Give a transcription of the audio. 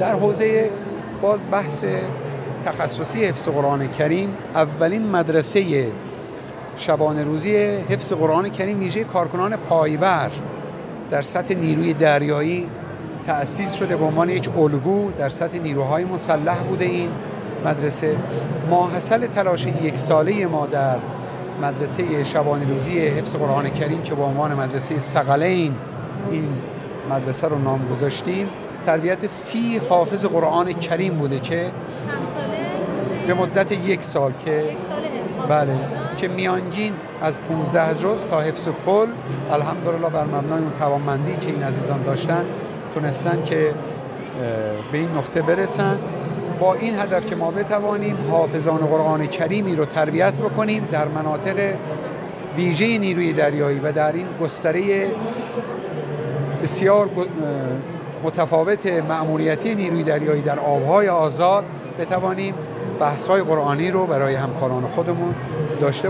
در حوزه باز بحث تخصصی حفظ قرآن کریم، اولین مدرسه شبانه روزی حفظ قرآن کریم ویژه کارکنان پایور در سطح نیروی دریایی تأسیس شده به عنوان یک الگو در سطح نیروهای مسلح بوده. این مدرسه ماحصل تلاش یک ساله ما در مدرسه شبانه روزی حفظ قرآن کریم که به عنوان مدرسه ثقلین این مدرسه رو نام گذاشتیم، تربیت 30 حافظ قرآن کریم بوده که به مدت 1 سال که بله که میانگین از 15 جز تا حفظ کل الحمدلله بر مبنای اون توانمندی که این عزیزان داشتن تونستن که به این نقطه برسن، با این هدف که ما بتوانیم حافظان قرآن کریمی رو تربیت بکنیم در مناطق ویژه نیروی دریایی و در این گستره بسیار متفاوت مأموریتی نیروی دریایی در آبهای آزاد بتوانیم بحث‌های قرآنی رو برای همکاران خودمون داشته